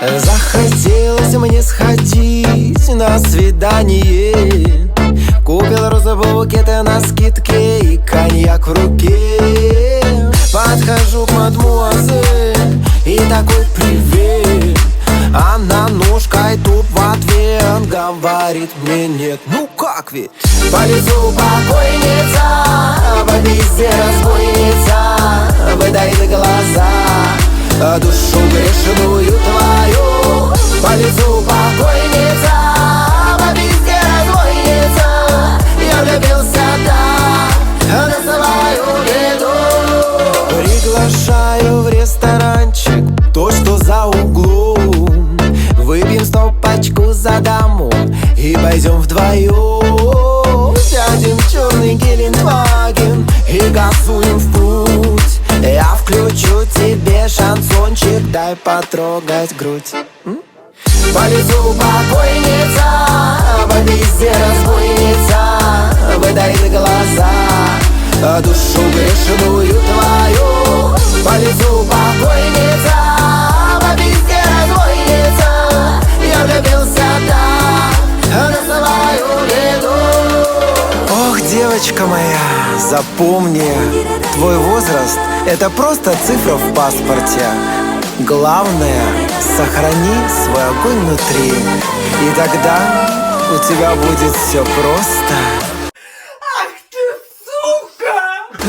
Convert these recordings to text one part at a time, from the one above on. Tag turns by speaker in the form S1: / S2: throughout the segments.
S1: Захотелось мне сходить на свидание. Купил розовый букет на скидке и коньяк в руке. Подхожу к мадмуазель и такой привет. Она ножкой туп в ответ говорит мне нет. Ну как ведь? По лицу покойница, по пизде разбойница, выдает глаза, душу грешную твою. По лицу покойница, по пизде разбойница, я влюбился так на свою беду. Приглашаю в ресторанчик, то, что за углом. Выпьем стопочку за даму и пойдем вдвоем. Сядем в черный Гелендваген и газуем в путь. Я включу тебе шансончик, дай потрогать грудь. По лицу покойница, по пизде разбойница, выдает глаза, душу грешную твою. По лицу покойница, по пизде разбойница, я влюбился так на свою беду. Ох, девочка моя, запомни, твой возраст — это просто цифра в паспорте. Главное, сохрани свой огонь внутри, и тогда у тебя будет все просто.
S2: Ах ты, сука!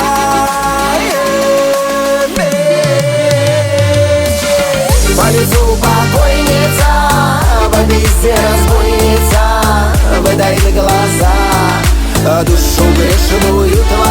S1: По лицу покойница, по пизде разбойница, выдает глаза, душу грешную твою.